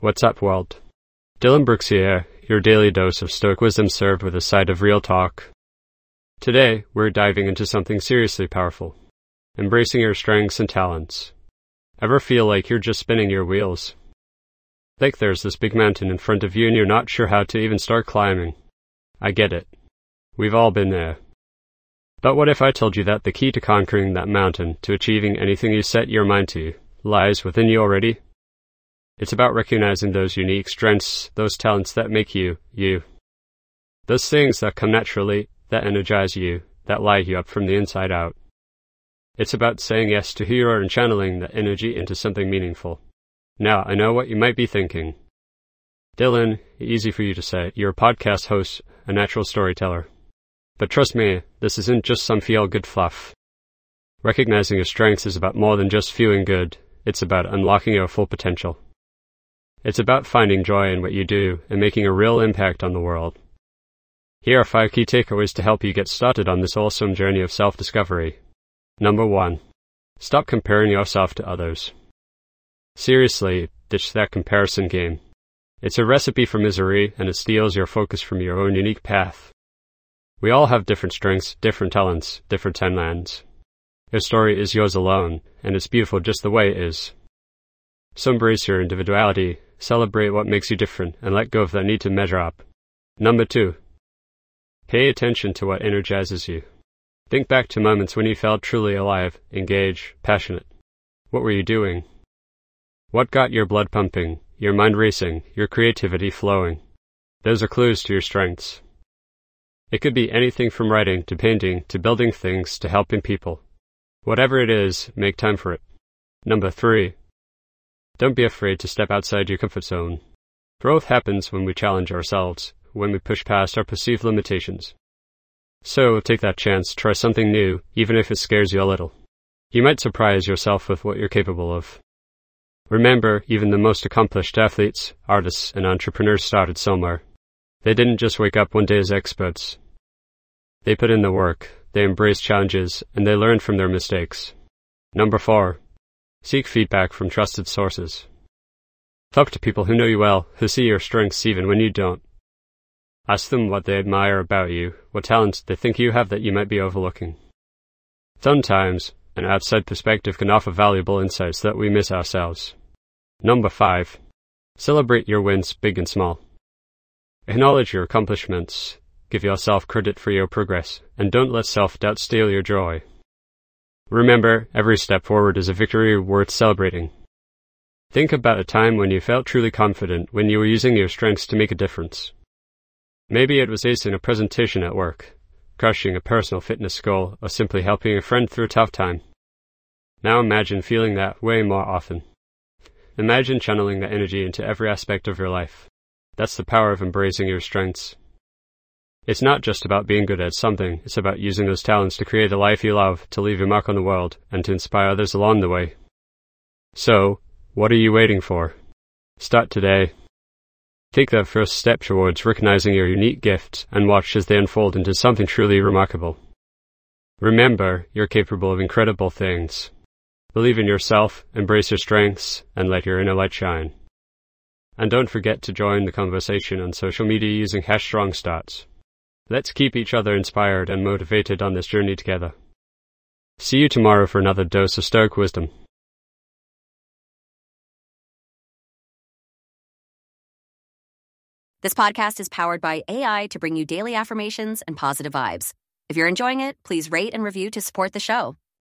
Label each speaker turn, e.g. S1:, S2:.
S1: What's up, world? Dylan Brooks here, your daily dose of Stoic wisdom served with a side of real talk. Today, we're diving into something seriously powerful. Embracing your strengths and talents. Ever feel like you're just spinning your wheels? Like there's this big mountain in front of you and you're not sure how to even start climbing. I get it. We've all been there. But what if I told you that the key to conquering that mountain, to achieving anything you set your mind to, lies within you already? It's about recognizing those unique strengths, those talents that make you, you. Those things that come naturally, that energize you, that light you up from the inside out. It's about saying yes to who you are and channeling that energy into something meaningful. Now, I know what you might be thinking. Dylan, easy for you to say, you're a podcast host, a natural storyteller. But trust me, this isn't just some feel-good fluff. Recognizing your strengths is about more than just feeling good. It's about unlocking your full potential. It's about finding joy in what you do and making a real impact on the world. Here are 5 key takeaways to help you get started on this awesome journey of self-discovery. Number 1. Stop comparing yourself to others. Seriously, ditch that comparison game. It's a recipe for misery and it steals your focus from your own unique path. We all have different strengths, different talents, different timelines. Your story is yours alone, and it's beautiful just the way it is. So embrace your individuality, celebrate what makes you different, and let go of that need to measure up. Number 2. Pay attention to what energizes you. Think back to moments when you felt truly alive, engaged, passionate. What were you doing? What got your blood pumping, your mind racing, your creativity flowing? Those are clues to your strengths. It could be anything from writing to painting to building things to helping people. Whatever it is, make time for it. Number 3. Don't be afraid to step outside your comfort zone. Growth happens when we challenge ourselves, when we push past our perceived limitations. So take that chance, try something new, even if it scares you a little. You might surprise yourself with what you're capable of. Remember, even the most accomplished athletes, artists, and entrepreneurs started somewhere. They didn't just wake up one day as experts. They put in the work, they embraced challenges, and they learned from their mistakes. Number 4. Seek feedback from trusted sources. Talk to people who know you well, who see your strengths even when you don't. Ask them what they admire about you, what talents they think you have that you might be overlooking. Sometimes, an outside perspective can offer valuable insights that we miss ourselves. Number 5. Celebrate your wins, big and small. Acknowledge your accomplishments, give yourself credit for your progress, and don't let self-doubt steal your joy. Remember, every step forward is a victory worth celebrating. Think about a time when you felt truly confident, when you were using your strengths to make a difference. Maybe it was acing a presentation at work, crushing a personal fitness goal, or simply helping a friend through a tough time. Now imagine feeling that way more often. Imagine channeling that energy into every aspect of your life. That's the power of embracing your strengths. It's not just about being good at something, it's about using those talents to create a life you love, to leave your mark on the world, and to inspire others along the way. So, what are you waiting for? Start today. Take that first step towards recognizing your unique gifts and watch as they unfold into something truly remarkable. Remember, you're capable of incredible things. Believe in yourself, embrace your strengths, and let your inner light shine. And don't forget to join the conversation on social media using #StrongStarts. Let's keep each other inspired and motivated on this journey together. See you tomorrow for another dose of Stoic wisdom.
S2: This podcast is powered by AI to bring you daily affirmations and positive vibes. If you're enjoying it, please rate and review to support the show.